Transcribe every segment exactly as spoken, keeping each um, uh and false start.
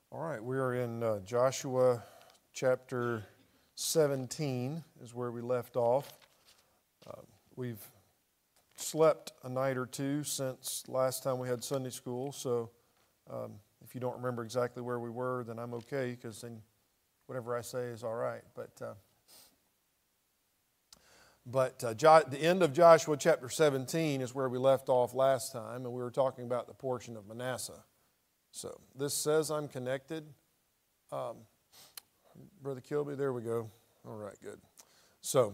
All right, we are in uh, Joshua chapter seventeen is where we left off. Uh, we've slept a night or two since last time we had Sunday school, so um, if you don't remember exactly where we were, then I'm okay, because then whatever I say is all right. But uh, but uh, jo- the end of Joshua chapter seventeen is where we left off last time, and we were talking about the portion of Manasseh. So this says I'm connected. Um, Brother Kilby, there we go. All right, good. So,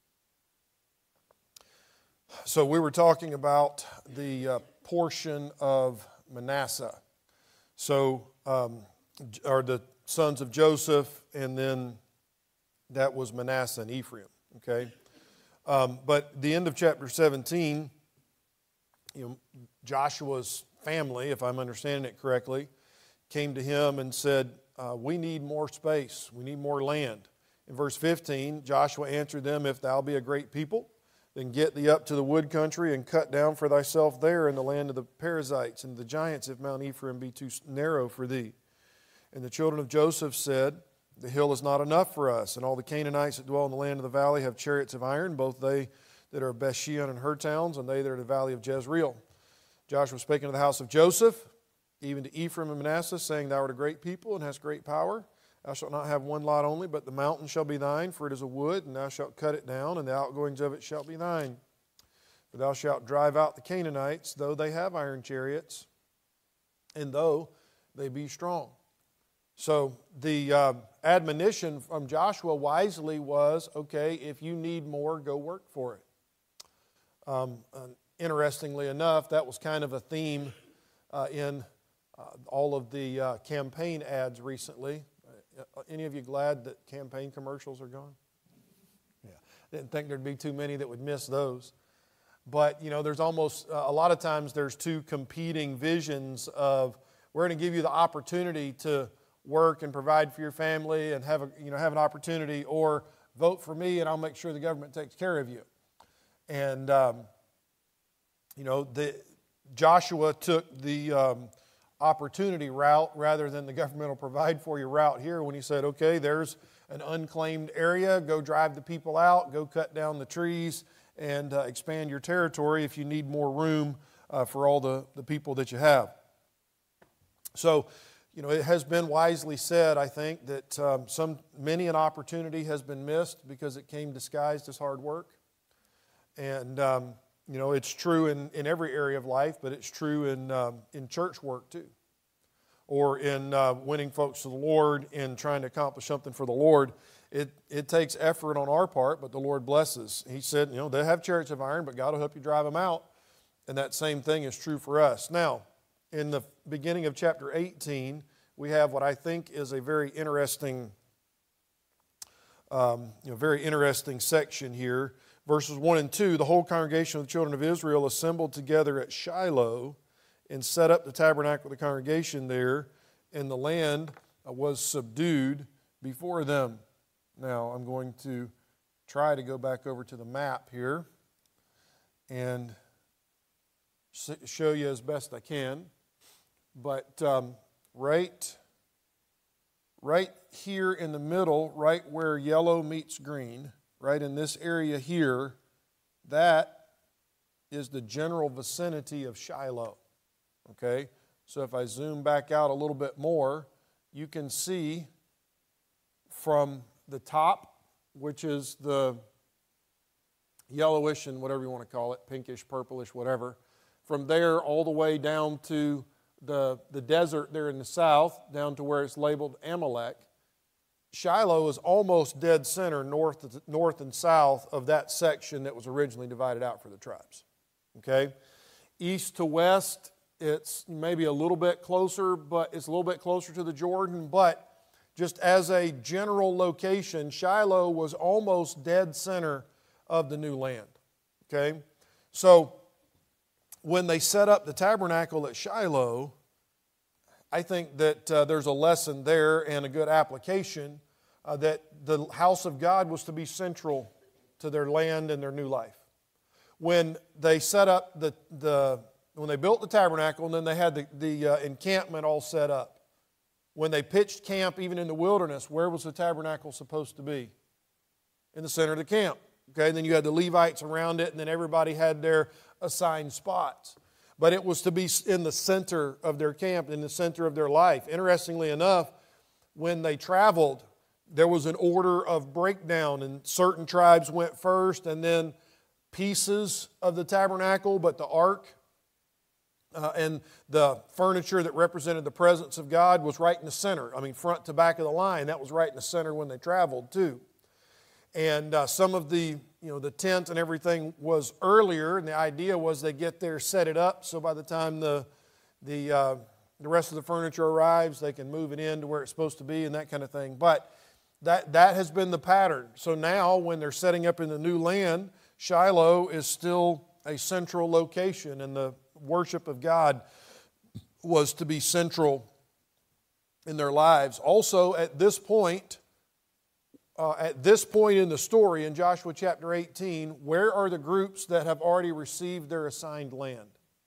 so we were talking about the uh, portion of Manasseh. So, um, are the sons of Joseph, and then that was Manasseh and Ephraim. Okay, um, but the end of chapter seventeen, you know, Joshua's family, if I'm understanding it correctly, came to him and said, uh, we need more space. We need more land. In verse fifteen, Joshua answered them, if thou be a great people, then get thee up to the wood country and cut down for thyself there in the land of the Perizzites and the giants, if Mount Ephraim be too narrow for thee. And the children of Joseph said, the hill is not enough for us, and all the Canaanites that dwell in the land of the valley have chariots of iron, both they that are of Bethshean and her towns, and they that are in the valley of Jezreel. Joshua spake unto the house of Joseph, even to Ephraim and Manasseh, saying, thou art a great people and hast great power. Thou shalt not have one lot only, but the mountain shall be thine, for it is a wood, and thou shalt cut it down, and the outgoings of it shall be thine. For thou shalt drive out the Canaanites, though they have iron chariots, and though they be strong. So the uh, admonition from Joshua wisely was, okay, if you need more, go work for it. Um, Interestingly enough, that was kind of a theme uh, in uh, all of the uh, campaign ads recently. Uh, any of you glad that campaign commercials are gone? Yeah, didn't think there'd be too many that would miss those. But, you know, there's almost, uh, a lot of times there's two competing visions of, we're going to give you the opportunity to work and provide for your family and have a, you know, have an opportunity, or vote for me and I'll make sure the government takes care of you. And, um, You know, the, Joshua took the um, opportunity route rather than the government will provide for you route here when he said, okay, there's an unclaimed area, go drive the people out, go cut down the trees and uh, expand your territory if you need more room uh, for all the, the people that you have. So, you know, it has been wisely said, I think, that um, some many an opportunity has been missed because it came disguised as hard work. And um, You know, it's true in, in every area of life, but it's true in um, in church work too. Or in uh, winning folks to the Lord, in trying to accomplish something for the Lord. It it takes effort on our part, but the Lord blesses. He said, you know, they have chariots of iron, but God will help you drive them out. And that same thing is true for us. Now, in the beginning of chapter eighteen, we have what I think is a very interesting, um, you know, very interesting section here. Verses one and two, the whole congregation of the children of Israel assembled together at Shiloh and set up the tabernacle of the congregation there, and the land was subdued before them. Now, I'm going to try to go back over to the map here and show you as best I can. But um, right, right here in the middle, right where yellow meets green, right in this area here, that is the general vicinity of Shiloh. Okay? So if I zoom back out a little bit more, you can see from the top, which is the yellowish and whatever you want to call it, pinkish, purplish, whatever, from there all the way down to the, the desert there in the south, down to where it's labeled Amalek. Shiloh is almost dead center north, north and south of that section that was originally divided out for the tribes. Okay? East to west, it's maybe a little bit closer, but it's a little bit closer to the Jordan. But just as a general location, Shiloh was almost dead center of the new land. Okay? So when they set up the tabernacle at Shiloh, I think that uh, there's a lesson there and a good application uh, that the house of God was to be central to their land and their new life. When they set up the, the when they built the tabernacle, and then they had the, the uh, encampment all set up, when they pitched camp even in the wilderness, where was the tabernacle supposed to be? In the center of the camp. Okay, and then you had the Levites around it, and then everybody had their assigned spots. But it was to be in the center of their camp, in the center of their life. Interestingly enough, when they traveled, there was an order of breakdown, and certain tribes went first, and then pieces of the tabernacle, but the ark uh, and the furniture that represented the presence of God was right in the center. I mean, front to back of the line, that was right in the center when they traveled too. And uh, some of the, you know, the tent and everything was earlier, and the idea was they get there, set it up, so by the time the the uh, the rest of the furniture arrives, they can move it in to where it's supposed to be and that kind of thing. But that that has been the pattern. So now, when they're setting up in the new land, Shiloh is still a central location, and the worship of God was to be central in their lives. Also, at this point. Uh, at this point in the story, in Joshua chapter eighteen, where are the groups that have already received their assigned land?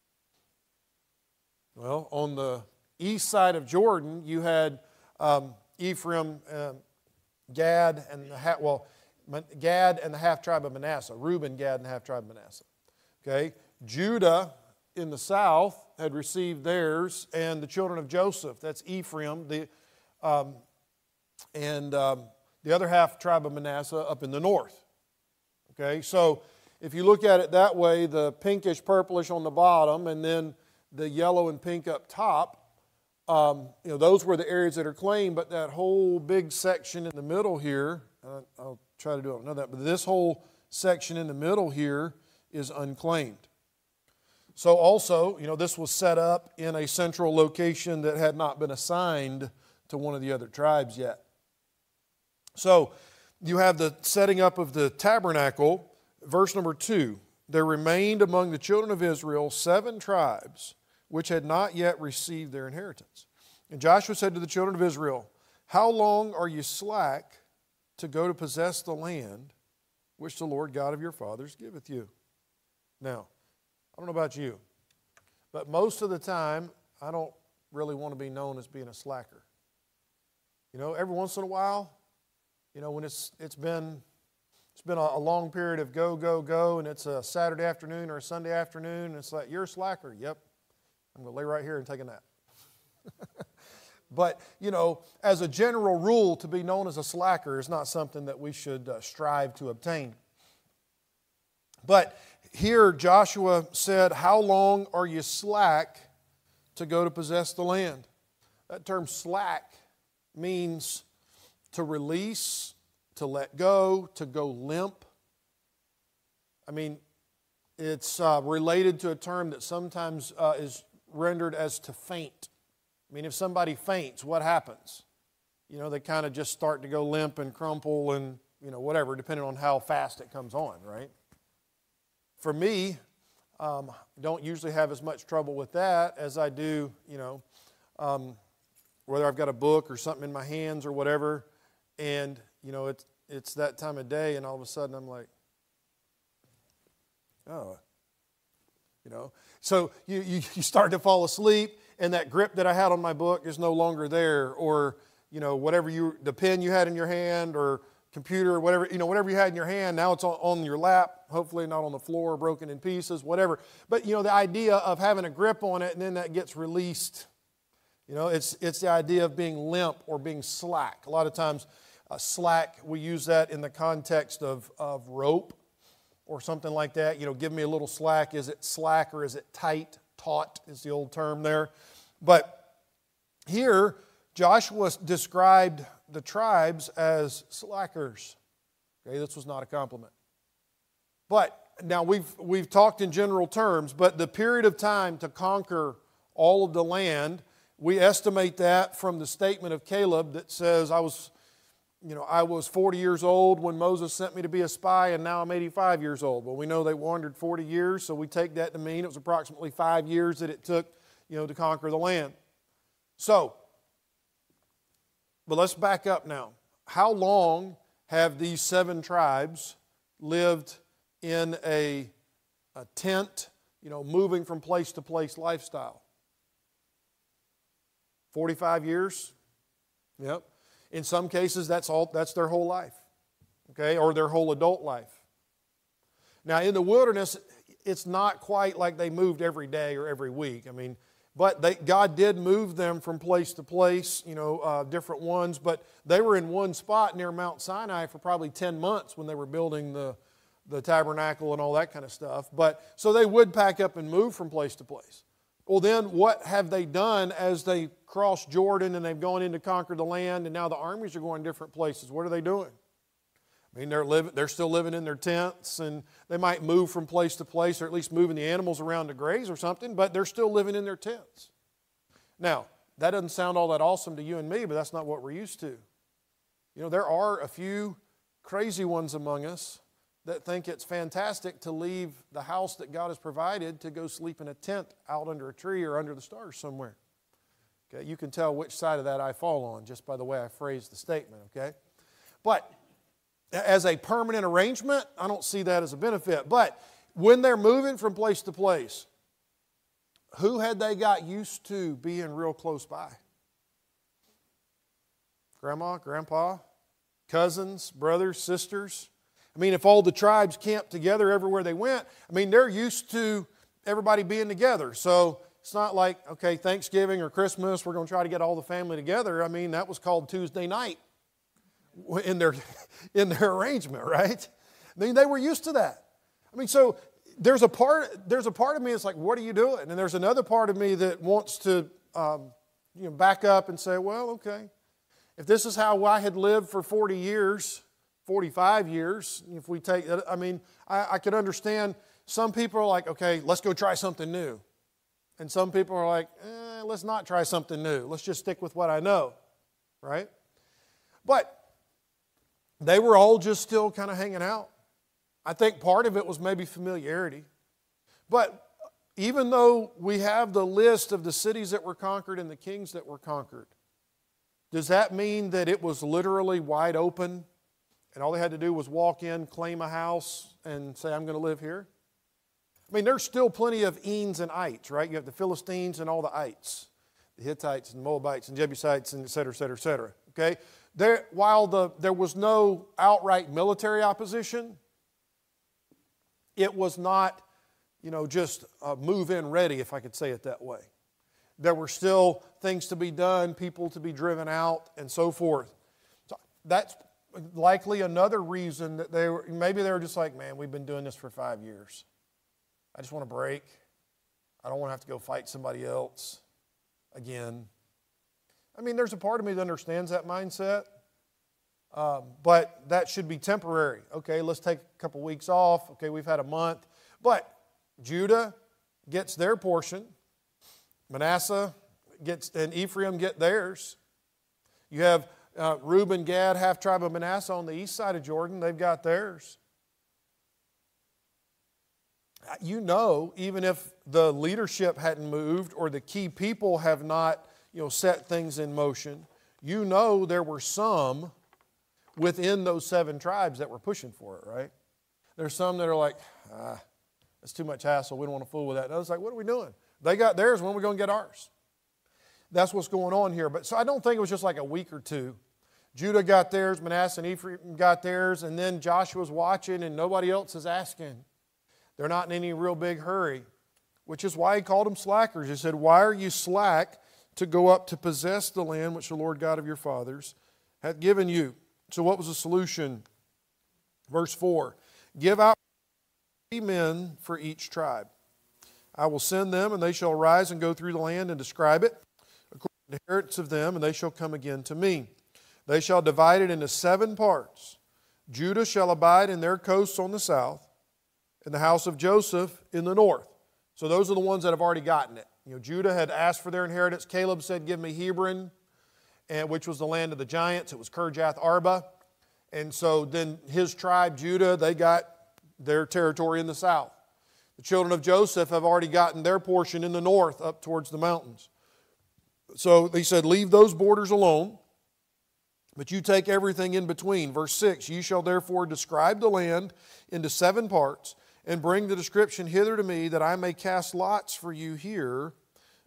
Well, on the east side of Jordan, you had um, Ephraim, uh, Gad, and the half, well, Gad and the half tribe of Manasseh. Reuben, Gad, and the half tribe of Manasseh. Okay, Judah in the south had received theirs, and the children of Joseph, that's Ephraim, the um, and um, the other half tribe of Manasseh up in the north. Okay, so if you look at it that way, the pinkish purplish on the bottom and then the yellow and pink up top, um, you know, those were the areas that are claimed, but that whole big section in the middle here, uh, I'll try to do it, know that, but this whole section in the middle here is unclaimed. So also, you know, this was set up in a central location that had not been assigned to one of the other tribes yet. So you have the setting up of the tabernacle. Verse number two, there remained among the children of Israel seven tribes which had not yet received their inheritance. And Joshua said to the children of Israel, how long are you slack to go to possess the land which the Lord God of your fathers giveth you? Now, I don't know about you, but most of the time, I don't really want to be known as being a slacker. You know, every once in a while, you know, when it's it's been it's been a, a long period of go, go, go, and it's a Saturday afternoon or a Sunday afternoon, and it's like, you're a slacker. Yep, I'm going to lay right here and take a nap. But, you know, as a general rule, to be known as a slacker is not something that we should uh, strive to obtain. But here Joshua said, how long are you slack to go to possess the land? That term slack means to release, to let go, to go limp. I mean, it's uh, related to a term that sometimes uh, is rendered as to faint. I mean, if somebody faints, what happens? You know, they kind of just start to go limp and crumple and, you know, whatever, depending on how fast it comes on, right? For me, um, don't usually have as much trouble with that as I do, you know, um, whether I've got a book or something in my hands or whatever, and, you know, it's, it's that time of day, and all of a sudden I'm like, oh, you know. So you, you, you start to fall asleep, and that grip that I had on my book is no longer there, or, you know, whatever you, the pen you had in your hand, or computer, or whatever, you know, whatever you had in your hand, now it's on, on your lap, hopefully not on the floor, broken in pieces, whatever. But, you know, the idea of having a grip on it, and then that gets released, you know, it's, it's the idea of being limp or being slack. A lot of times, uh, slack, we use that in the context of, of rope or something like that. You know, give me a little slack. Is it slack or is it tight? Taut is the old term there. But here, Joshua described the tribes as slackers. Okay, this was not a compliment. But now we've we've talked in general terms, but the period of time to conquer all of the land, we estimate that from the statement of Caleb that says, I was, you know, I was forty years old when Moses sent me to be a spy, and now I'm eighty-five years old. Well, we know they wandered forty years, so we take that to mean it was approximately five years that it took, you know, to conquer the land. So, but let's back up now. How long have these seven tribes lived in a, a tent, you know, moving from place to place lifestyle? forty-five years? Yep. In some cases, that's all. That's their whole life, okay, or their whole adult life. Now, in the wilderness, it's not quite like they moved every day or every week. I mean, but they, God did move them from place to place, you know, uh, different ones. But they were in one spot near Mount Sinai for probably ten months when they were building the, the tabernacle and all that kind of stuff. But so they would pack up and move from place to place. Well, then what have they done as they crossed Jordan and they've gone in to conquer the land, and now the armies are going different places? What are they doing? I mean, they're living, they're still living in their tents, and they might move from place to place, or at least moving the animals around to graze or something, but they're still living in their tents. Now, that doesn't sound all that awesome to you and me, but that's not what we're used to. You know, there are a few crazy ones among us that think it's fantastic to leave the house that God has provided to go sleep in a tent out under a tree or under the stars somewhere. Okay, you can tell which side of that I fall on just by the way I phrase the statement, okay? But as a permanent arrangement, I don't see that as a benefit. But when they're moving from place to place, who had they got used to being real close by? Grandma, grandpa, cousins, brothers, sisters. I mean, if all the tribes camped together everywhere they went, I mean, they're used to everybody being together. So it's not like, okay, Thanksgiving or Christmas, we're going to try to get all the family together. I mean, that was called Tuesday night in their, in their arrangement, right? I mean, they were used to that. I mean, so there's a part, there's a part of me that's like, what are you doing? And there's another part of me that wants to um, you know, back up and say, well, okay, if this is how I had lived for forty years, forty-five years, if we take that, I mean, I, I could understand some people are like, okay, let's go try something new. And some people are like, eh, let's not try something new. Let's just stick with what I know, right? But they were all just still kind of hanging out. I think part of it was maybe familiarity. But even though we have the list of the cities that were conquered and the kings that were conquered, does that mean that it was literally wide open and all they had to do was walk in, claim a house, and say, I'm going to live here? I mean, there's still plenty of Eans and Ites, right? You have the Philistines and all the Ites, the Hittites and Moabites and Jebusites and et cetera, et cetera, et cetera. Okay? There, while the, there was no outright military opposition, it was not, you know, just uh, move-in ready, if I could say it that way. There were still things to be done, people to be driven out, and so forth. So that's likely another reason that they were, maybe they were just like, man, we've been doing this for five years. I just want a break. I don't want to have to go fight somebody else again. I mean, there's a part of me that understands that mindset, um, but that should be temporary. Okay, let's take a couple weeks off. Okay, we've had a month. But Judah gets their portion. Manasseh gets, and Ephraim get theirs. You have uh, Reuben, Gad, half tribe of Manasseh on the east side of Jordan. They've got theirs. You know, even if the leadership hadn't moved or the key people have not, you know, set things in motion, you know there were some within those seven tribes that were pushing for it, right? There's some that are like, ah, that's too much hassle. We don't want to fool with that. And others like, what are we doing? They got theirs. When are we going to get ours? That's what's going on here. But so I don't think it was just like a week or two. Judah got theirs, Manasseh and Ephraim got theirs, and then Joshua's watching and nobody else is asking. They're not in any real big hurry, which is why he called them slackers. He said, why are you slack to go up to possess the land which the Lord God of your fathers hath given you? So what was the solution? Verse four, give out three men for each tribe. I will send them, and they shall rise and go through the land and describe it according to the inheritance of them, and they shall come again to me. They shall divide it into seven parts. Judah shall abide in their coasts on the south, and the house of Joseph in the north. So those are the ones that have already gotten it. You know, Judah had asked for their inheritance. Caleb said, give me Hebron, and which was the land of the giants. It was Kirjath Arba. And so then his tribe, Judah, they got their territory in the south. The children of Joseph have already gotten their portion in the north up towards the mountains. So they said, leave those borders alone, but you take everything in between. Verse six, you shall therefore describe the land into seven parts, and bring the description hither to me, that I may cast lots for you here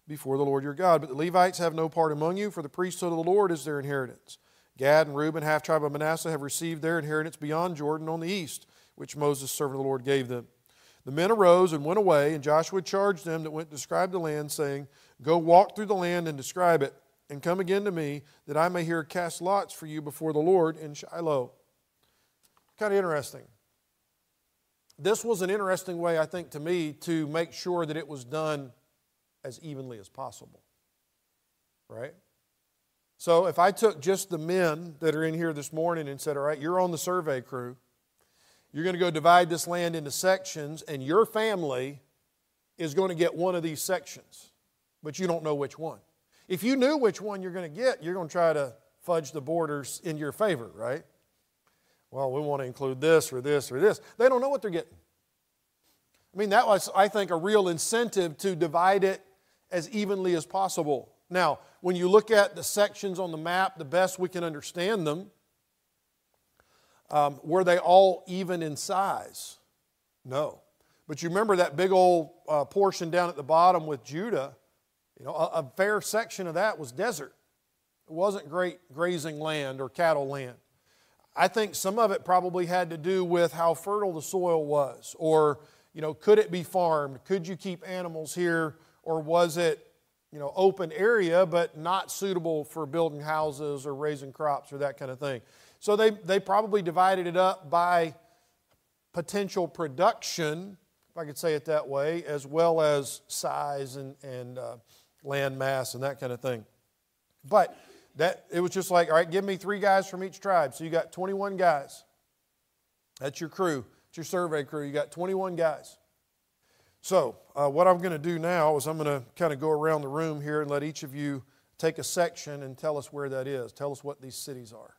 before the Lord your God. But the Levites have no part among you, for the priesthood of the Lord is their inheritance. Gad and Reuben, half tribe of Manasseh, have received their inheritance beyond Jordan on the east, which Moses, servant of the Lord, gave them. The men arose and went away, and Joshua charged them that went to describe the land, saying, Go walk through the land and describe it, and come again to me, that I may here cast lots for you before the Lord in Shiloh. Kind of interesting. This was an interesting way, I think, to me, to make sure that it was done as evenly as possible. Right? So if I took just the men that are in here this morning and said, all right, you're on the survey crew, you're going to go divide this land into sections, and your family is going to get one of these sections, but you don't know which one. If you knew which one you're going to get, you're going to try to fudge the borders in your favor, right? Well, we want to include this or this or this. They don't know what they're getting. I mean, that was, I think, a real incentive to divide it as evenly as possible. Now, when you look at the sections on the map, the best we can understand them, um, were they all even in size? No. But you remember that big old uh, portion down at the bottom with Judah, you know, a, a fair section of that was desert. It wasn't great grazing land or cattle land. I think some of it probably had to do with how fertile the soil was, or, you know, could it be farmed? Could you keep animals here, or was it, you know, open area, but not suitable for building houses or raising crops or that kind of thing. So they, they probably divided it up by potential production, if I could say it that way, as well as size and, and uh, land mass and that kind of thing. But that it was just like, all right, give me three guys from each tribe. So you got twenty-one guys. That's your crew. It's your survey crew. You got twenty-one guys. So uh, what I'm going to do now is I'm going to kind of go around the room here and let each of you take a section and tell us where that is. Tell us what these cities are.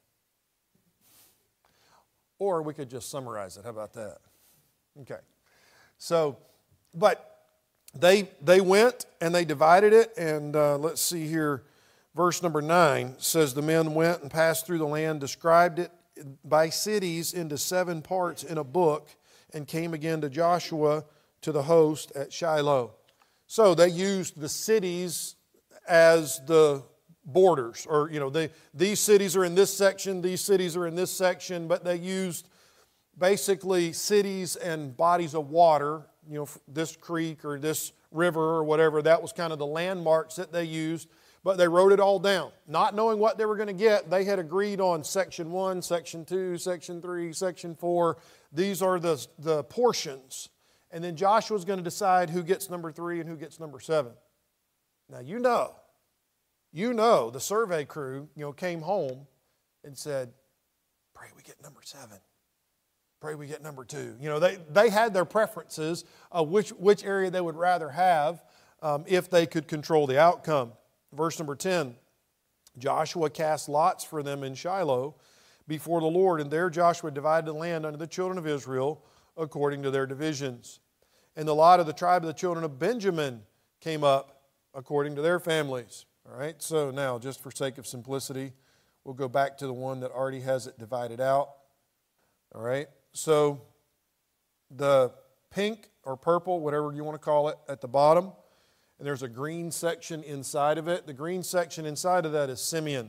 Or we could just summarize it. How about that? Okay. So, but they they went and they divided it. And uh, let's see here. Verse number nine says, the men went and passed through the land, described it by cities into seven parts in a book, and came again to Joshua to the host at Shiloh. So they used the cities as the borders, or, you know, they, these cities are in this section, these cities are in this section, but they used basically cities and bodies of water, you know, this creek or this river or whatever. That was kind of the landmarks that they used, but they wrote it all down. Not knowing what they were going to get, they had agreed on section one, section two, section three, section four. These are the, the portions. And then Joshua's going to decide who gets number three and who gets number seven. Now, you know, you know the survey crew, you know, came home and said, pray we get number seven. Pray we get number two. You know, they, they had their preferences of which, which area they would rather have um, if they could control the outcome. Verse number ten, Joshua cast lots for them in Shiloh before the Lord, and there Joshua divided the land unto the children of Israel according to their divisions. And the lot of the tribe of the children of Benjamin came up according to their families. All right, so now, just for sake of simplicity, we'll go back to the one that already has it divided out. All right, so the pink or purple, whatever you want to call it, at the bottom, and there's a green section inside of it. The green section inside of that is Simeon.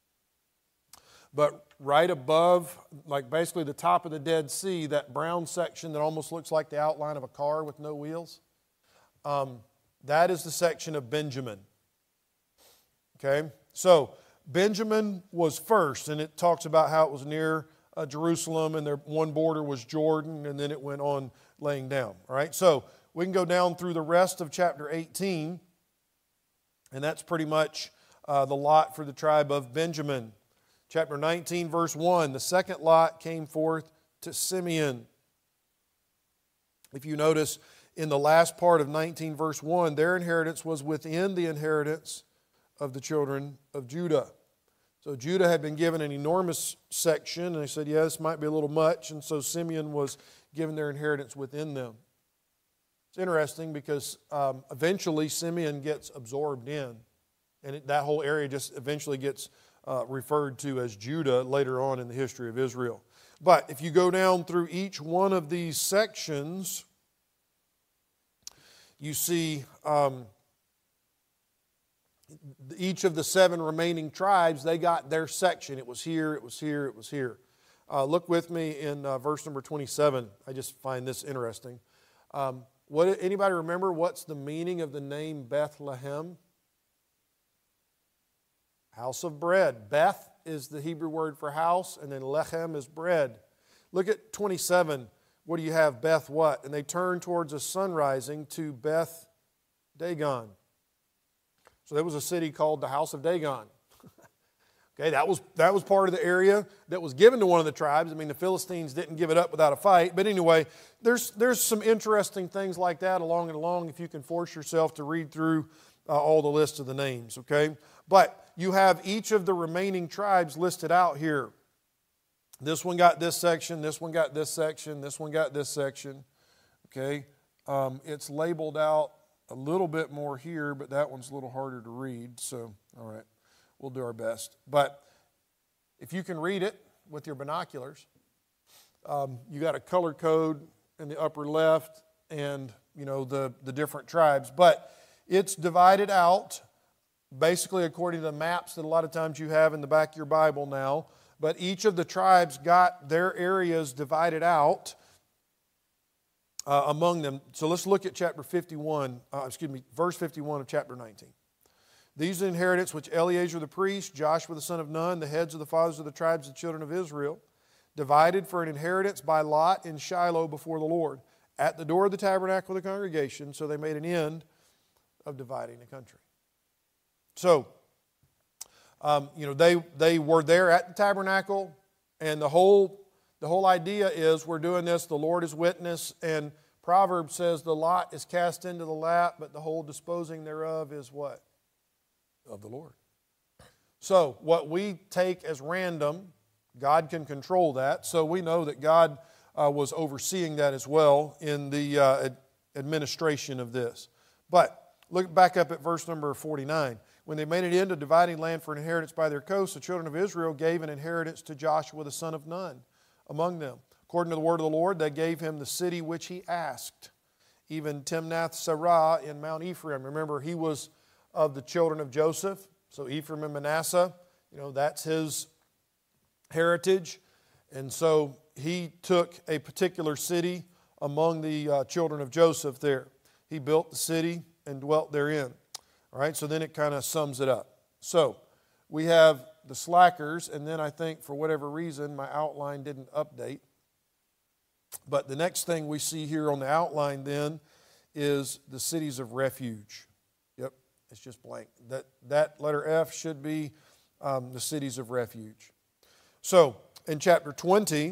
But right above, like basically the top of the Dead Sea, that brown section that almost looks like the outline of a car with no wheels, um, that is the section of Benjamin. Okay, so Benjamin was first, and it talks about how it was near uh, Jerusalem, and their one border was Jordan, and then it went on laying down. All right, so we can go down through the rest of chapter eighteen, and that's pretty much uh, the lot for the tribe of Benjamin. Chapter nineteen, verse one, the second lot came forth to Simeon. If you notice, in the last part of nineteen, verse one, their inheritance was within the inheritance of the children of Judah. So Judah had been given an enormous section, and they said, yeah, this might be a little much, and so Simeon was given their inheritance within them. It's interesting because um, eventually Simeon gets absorbed in, and it, that whole area just eventually gets uh, referred to as Judah later on in the history of Israel. But if you go down through each one of these sections, you see um, each of the seven remaining tribes, they got their section. It was here, it was here, it was here. Uh, look with me in uh, verse number twenty-seven. I just find this interesting. Um, what, anybody remember what's the meaning of the name Bethlehem? House of bread. Beth is the Hebrew word for house, and then lechem is bread. Look at twenty-seven. What do you have? Beth what? And they turned towards the sun rising to Beth Dagon. So there was a city called the House of Dagon. Okay, that was, that was part of the area that was given to one of the tribes. I mean, the Philistines didn't give it up without a fight. But anyway, there's, there's some interesting things like that along and along if you can force yourself to read through uh, all the lists of the names, okay? But you have each of the remaining tribes listed out here. This one got this section, this one got this section, this one got this section, okay? Um, it's labeled out a little bit more here, but that one's a little harder to read, so, all right. We'll do our best. But if you can read it with your binoculars, um, you got a color code in the upper left and, you know, the, the different tribes. But it's divided out basically according to the maps that a lot of times you have in the back of your Bible now. But each of the tribes got their areas divided out uh, among them. So let's look at chapter fifty-one, uh, excuse me, verse fifty-one of chapter nineteen. These are the inheritance which Eleazar the priest, Joshua the son of Nun, the heads of the fathers of the tribes of the children of Israel, divided for an inheritance by lot in Shiloh before the Lord, at the door of the tabernacle of the congregation, so they made an end of dividing the country. So, um, you know, they, they were there at the tabernacle, and the whole, the whole idea is we're doing this, the Lord is witness, and Proverbs says the lot is cast into the lap, but the whole disposing thereof is what? Of the Lord. So what we take as random, God can control that. So we know that God uh, was overseeing that as well in the uh, ad- administration of this. But look back up at verse number forty-nine. When they made an end of dividing land for an inheritance by their coasts, the children of Israel gave an inheritance to Joshua the son of Nun among them. According to the word of the Lord, they gave him the city which he asked, even Timnath-Serah in Mount Ephraim. Remember, he was of the children of Joseph, so Ephraim and Manasseh, you know, that's his heritage. And so he took a particular city among the uh, children of Joseph there. He built the city and dwelt therein. All right, so then it kind of sums it up. So we have the slackers, and then I think for whatever reason my outline didn't update. But the next thing we see here on the outline then is the cities of refuge. Yep. It's just blank. That, that letter F should be um, the cities of refuge. So, in chapter twenty,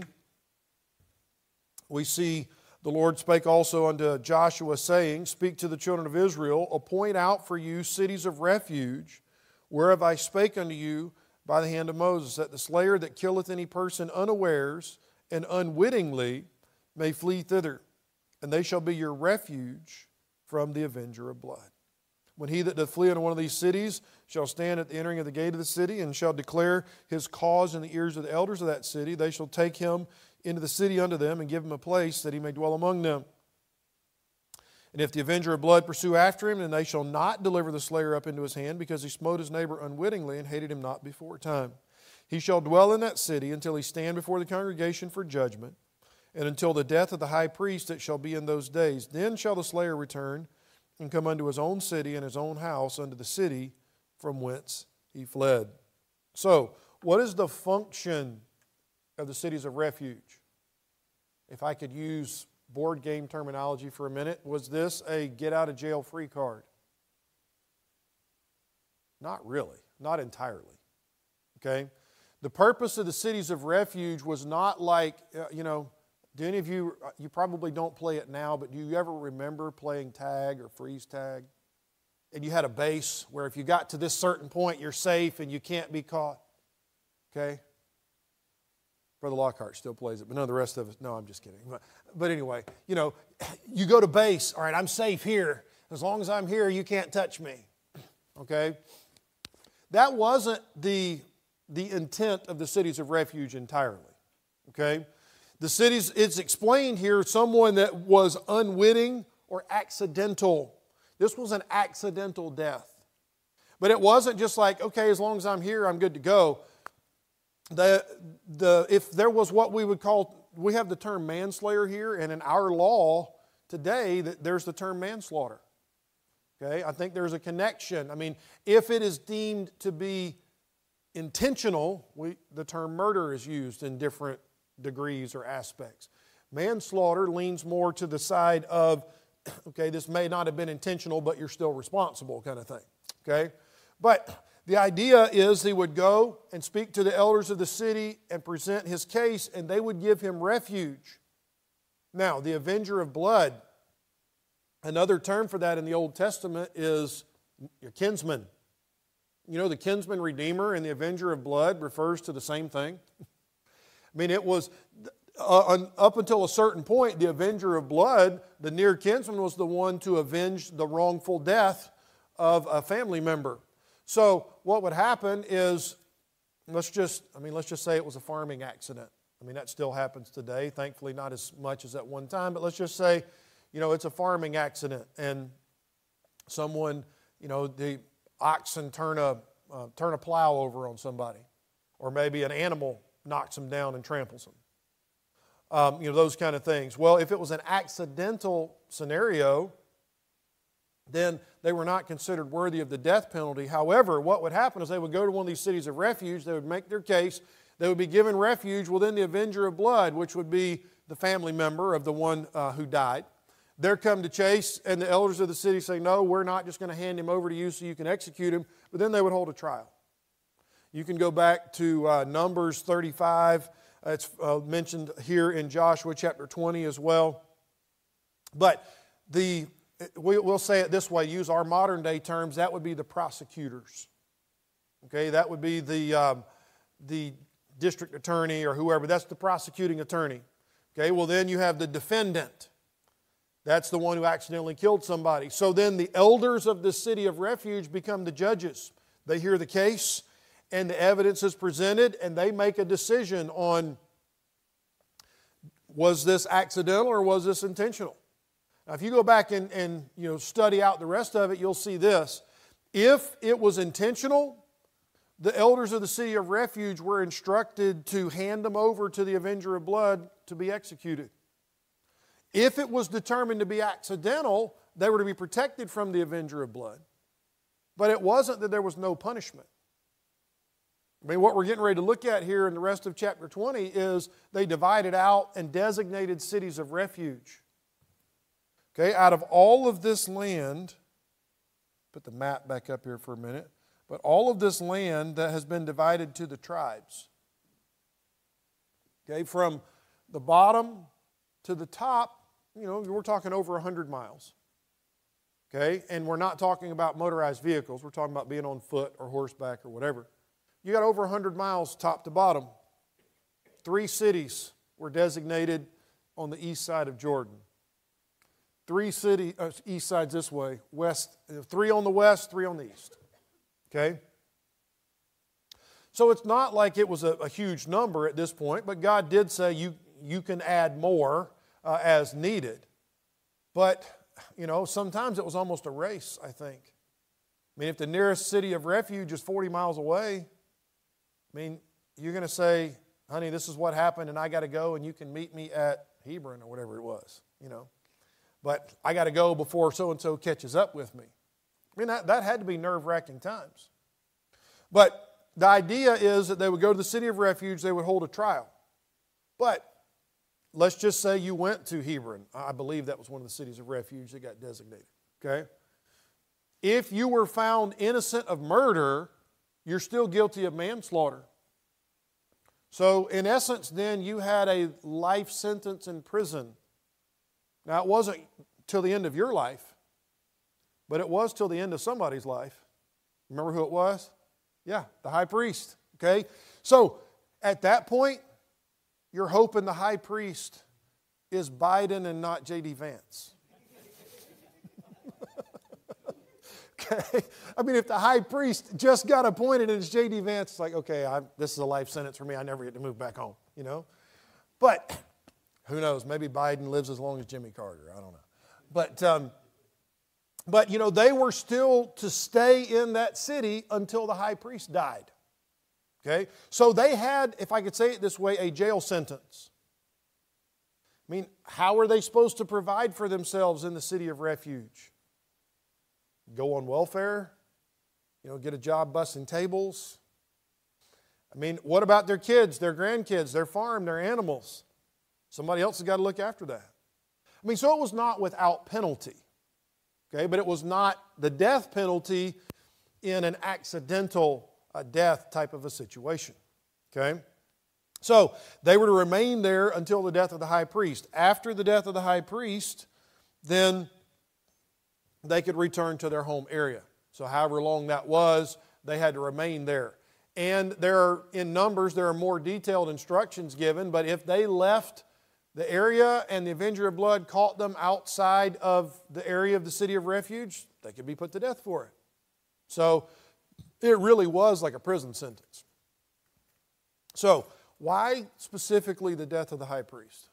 we see the Lord spake also unto Joshua, saying, Speak to the children of Israel, appoint out for you cities of refuge, whereof I spake unto you by the hand of Moses, that the slayer that killeth any person unawares and unwittingly may flee thither, and they shall be your refuge from the avenger of blood. When he that doth flee into one of these cities shall stand at the entering of the gate of the city, and shall declare his cause in the ears of the elders of that city, they shall take him into the city unto them, and give him a place that he may dwell among them. And if the avenger of blood pursue after him, then they shall not deliver the slayer up into his hand, because he smote his neighbor unwittingly, and hated him not before time. He shall dwell in that city until he stand before the congregation for judgment, and until the death of the high priest that shall be in those days. Then shall the slayer return, and come unto his own city and his own house, unto the city from whence he fled. So, what is the function of the cities of refuge? If I could use board game terminology for a minute, was this a get-out-of-jail-free card? Not really. Not entirely. Okay? The purpose of the cities of refuge was not like, uh, you know, do any of you, you probably don't play it now, but do you ever remember playing tag or freeze tag? And you had a base where if you got to this certain point, you're safe and you can't be caught. Okay? Brother Lockhart still plays it, but none of the rest of us, no, I'm just kidding. But, but anyway, you know, you go to base, all right, I'm safe here. As long as I'm here, you can't touch me. Okay? That wasn't the, the intent of the cities of refuge entirely. Okay? The cities, it's explained here, someone that was unwitting or accidental. This was an accidental death. But it wasn't just like, okay, as long as I'm here, I'm good to go. The, the, if there was what we would call, we have the term manslayer here, and in our law today, there's the term manslaughter. Okay, I think there's a connection. I mean, if it is deemed to be intentional, we, the term murder is used in different degrees or aspects. Manslaughter leans more to the side of, okay, this may not have been intentional, but you're still responsible kind of thing. Okay, but the idea is he would go and speak to the elders of the city and present his case, and they would give him refuge. Now, the avenger of blood, another term for that in the Old Testament is your kinsman. You know, the kinsman redeemer and the avenger of blood refers to the same thing. I mean, it was, uh, up until a certain point, the avenger of blood, the near kinsman, was the one to avenge the wrongful death of a family member. So what would happen is, let's just, I mean, let's just say it was a farming accident. I mean, that still happens today. Thankfully, not as much as at one time, but let's just say, you know, it's a farming accident and someone, you know, the oxen turn a, uh, turn a plow over on somebody, or maybe an animal knocks them down and tramples them. Um, you know, those kind of things. Well, if it was an accidental scenario, then they were not considered worthy of the death penalty. However, what would happen is they would go to one of these cities of refuge, they would make their case, they would be given refuge within the avenger of blood, which would be the family member of the one uh, who died. They're come to chase, and the elders of the city say, no, we're not just going to hand him over to you so you can execute him, but then they would hold a trial. You can go back to uh, Numbers thirty-five. It's uh, mentioned here in Joshua chapter twenty as well. But the we, we'll say it this way, use our modern day terms, that would be the prosecutors. Okay, that would be the, um, the district attorney or whoever. That's the prosecuting attorney. Okay, well then you have the defendant. That's the one who accidentally killed somebody. So then the elders of the city of refuge become the judges. They hear the case and the evidence is presented and they make a decision on, was this accidental or was this intentional? Now if you go back and, and you know, study out the rest of it, you'll see this. If it was intentional, the elders of the city of refuge were instructed to hand them over to the avenger of blood to be executed. If it was determined to be accidental, they were to be protected from the avenger of blood. But it wasn't that there was no punishment. I mean, what we're getting ready to look at here in the rest of chapter twenty is they divided out and designated cities of refuge. Okay, out of all of this land, put the map back up here for a minute, but all of this land that has been divided to the tribes. Okay, from the bottom to the top, you know, we're talking over one hundred miles. Okay, and we're not talking about motorized vehicles. We're talking about being on foot or horseback or whatever. You got over one hundred miles top to bottom. Three cities were designated on the east side of Jordan. Three city, uh, east sides this way, west, three on the west, three on the east. Okay? So it's not like it was a, a huge number at this point, but God did say you, you can add more uh, as needed. But, you know, sometimes it was almost a race, I think. I mean, if the nearest city of refuge is forty miles away, I mean, you're going to say, honey, this is what happened and I got to go and you can meet me at Hebron or whatever it was, you know. But I got to go before so-and-so catches up with me. I mean, that, that had to be nerve-wracking times. But the idea is that they would go to the city of refuge, they would hold a trial. But let's just say you went to Hebron. I believe that was one of the cities of refuge that got designated. Okay? If you were found innocent of murder, you're still guilty of manslaughter. So in essence then, you had a life sentence in prison. Now it wasn't till the end of your life, but it was till the end of somebody's life. Remember who it was? Yeah, the high priest. Okay? So at that point, you're hoping the high priest is Biden and not J D Vance. Okay? I mean, if the high priest just got appointed and it's J D Vance, it's like, okay, I, this is a life sentence for me. I never get to move back home, you know? But who knows? Maybe Biden lives as long as Jimmy Carter. I don't know. But um, But, you know, they were still to stay in that city until the high priest died. Okay? So they had, if I could say it this way, a jail sentence. I mean, how are they supposed to provide for themselves in the city of refuge? Go on welfare? You know, get a job bussing tables? I mean, what about their kids, their grandkids, their farm, their animals? Somebody else has got to look after that. I mean, so it was not without penalty. Okay, but it was not the death penalty in an accidental uh, death type of a situation. Okay? So, they were to remain there until the death of the high priest. After the death of the high priest, then they could return to their home area. So, however long that was, they had to remain there. And there are, in Numbers, there are more detailed instructions given, but if they left the area and the Avenger of Blood caught them outside of the area of the city of refuge, they could be put to death for it. So, it really was like a prison sentence. So, why specifically the death of the high priest?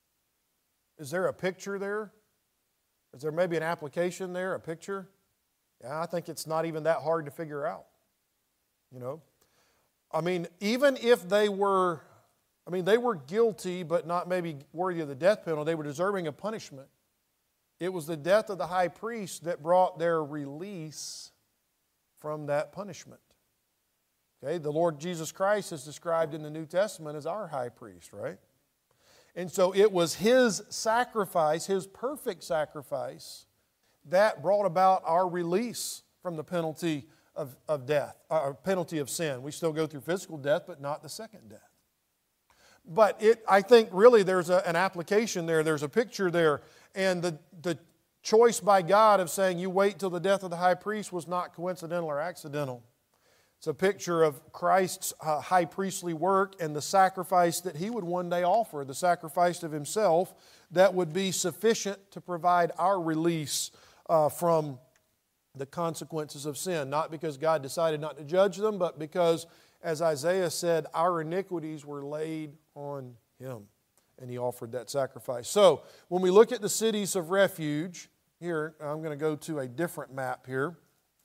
Is there a picture there? Is there maybe an application there, a picture? Yeah, I think it's not even that hard to figure out. You know? I mean, even if they were, I mean, they were guilty but not maybe worthy of the death penalty, they were deserving of punishment. It was the death of the high priest that brought their release from that punishment. Okay, the Lord Jesus Christ is described in the New Testament as our high priest, right? And so it was His sacrifice, His perfect sacrifice, that brought about our release from the penalty of, of death, or penalty of sin. We still go through physical death, but not the second death. But it, I think really there's a, an application there, there's a picture there, and the, the choice by God of saying you wait till the death of the high priest was not coincidental or accidental. It's a picture of Christ's uh, high priestly work and the sacrifice that He would one day offer, the sacrifice of Himself that would be sufficient to provide our release uh, from the consequences of sin. Not because God decided not to judge them, but because, as Isaiah said, our iniquities were laid on Him. And He offered that sacrifice. So, when we look at the cities of refuge, here, I'm going to go to a different map here.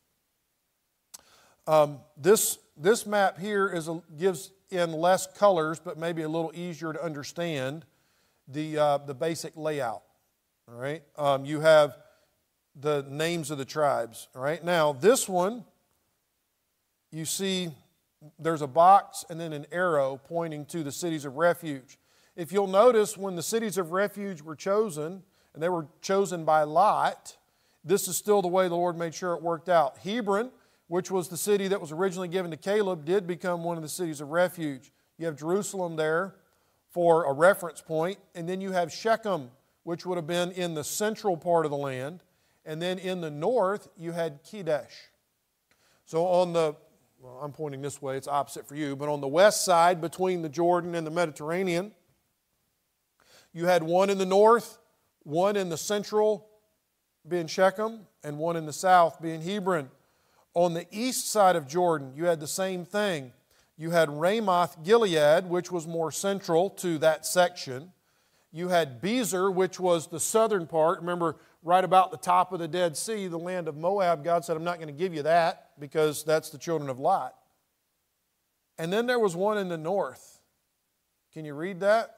Um, this, this map here is a, gives in less colors, but maybe a little easier to understand the, uh, the basic layout. All right, um, you have the names of the tribes. All right, now this one, you see there's a box and then an arrow pointing to the cities of refuge. If you'll notice, when the cities of refuge were chosen, and they were chosen by lot, this is still the way the Lord made sure it worked out. Hebron, which was the city that was originally given to Caleb, did become one of the cities of refuge. You have Jerusalem there for a reference point, and then you have Shechem, which would have been in the central part of the land, and then in the north, you had Kedesh. So on the, well, I'm pointing this way, it's opposite for you, but on the west side, between the Jordan and the Mediterranean, you had one in the north, one in the central being Shechem, and one in the south being Hebron. On the east side of Jordan, you had the same thing. You had Ramoth Gilead, which was more central to that section. You had Bezer, which was the southern part. Remember, right about the top of the Dead Sea, the land of Moab, God said, I'm not going to give you that because that's the children of Lot. And then there was one in the north. Can you read that?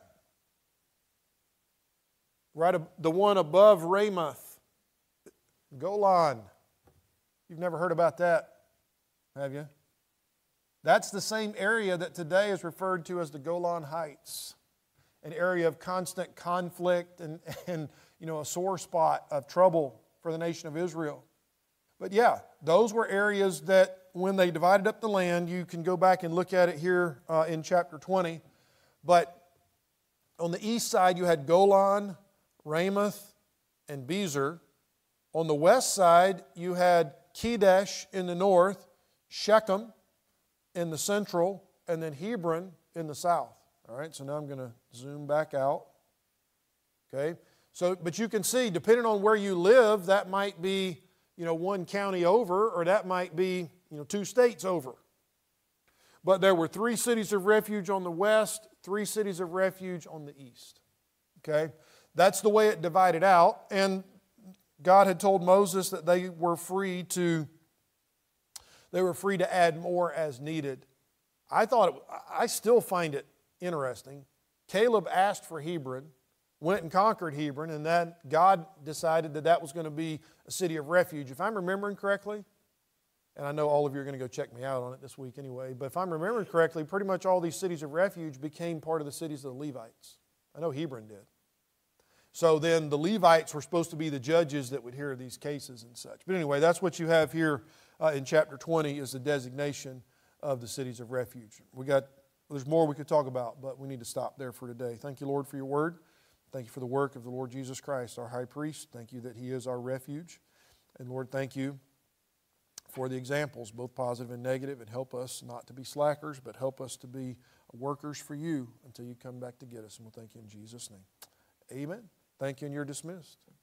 Right, the one above Ramoth, Golan. You've never heard about that, have you? That's the same area that today is referred to as the Golan Heights, an area of constant conflict and, and you know, a sore spot of trouble for the nation of Israel. But yeah, those were areas that when they divided up the land, you can go back and look at it here uh, in chapter twenty. But on the east side, you had Golan, Ramoth, and Bezer. On the west side, you had Kedesh in the north, Shechem in the central, and then Hebron in the south. All right, so now I'm going to zoom back out. Okay, so but you can see, depending on where you live, that might be, you know, one county over, or that might be, you know, two states over. But there were three cities of refuge on the west, three cities of refuge on the east. Okay, that's the way it divided out, and God had told Moses that they were free to, they were free to add more as needed. I thought, it, I still find it interesting. Caleb asked for Hebron, went and conquered Hebron, and then God decided that that was going to be a city of refuge. If I'm remembering correctly, and I know all of you are going to go check me out on it this week anyway, but if I'm remembering correctly, pretty much all these cities of refuge became part of the cities of the Levites. I know Hebron did. So then the Levites were supposed to be the judges that would hear these cases and such. But anyway, that's what you have here uh, in chapter twenty is the designation of the cities of refuge. We got, there's more we could talk about, but we need to stop there for today. Thank you, Lord, for your word. Thank you for the work of the Lord Jesus Christ, our high priest. Thank you that he is our refuge. And Lord, thank you for the examples, both positive and negative, and help us not to be slackers, but help us to be workers for you until you come back to get us. And we'll thank you in Jesus' name. Amen. Thank you, and you're dismissed.